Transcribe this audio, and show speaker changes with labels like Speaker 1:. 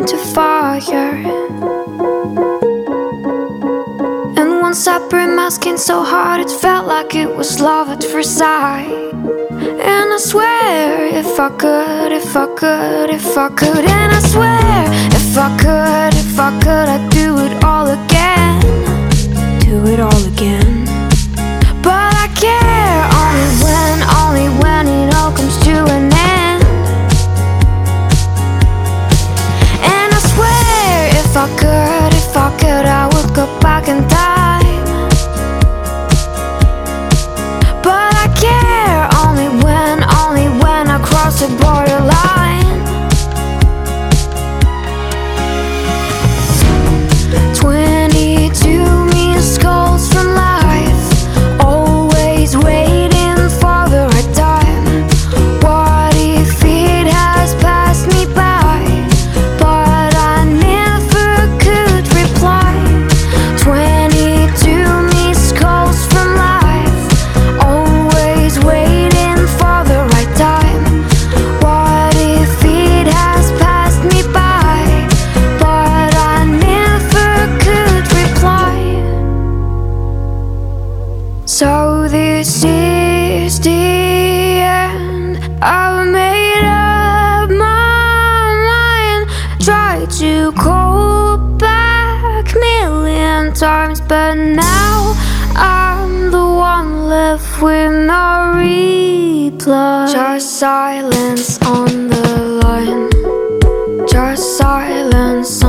Speaker 1: into fire. And once I burned my skin so hard, it felt like it was love at first sight. And I swear, if I could, if I could, if I could. And I swear, if I could, if I could, I'd do it all again. Do it all again. But I care only when it all comes to an end. And I swear, if I could, I would go back in time. But I care only when I cross the borderline. 22 missed calls from life, always waiting for the right time. What if it has passed me by, but I never could reply? 22 missed calls from life, always waiting for the right time. What if it has passed me by, but I never could reply? So this is the end. I've made up my mind. Tried to call back million times, but now I'm the one left with no reply. Just silence on the line. Just silence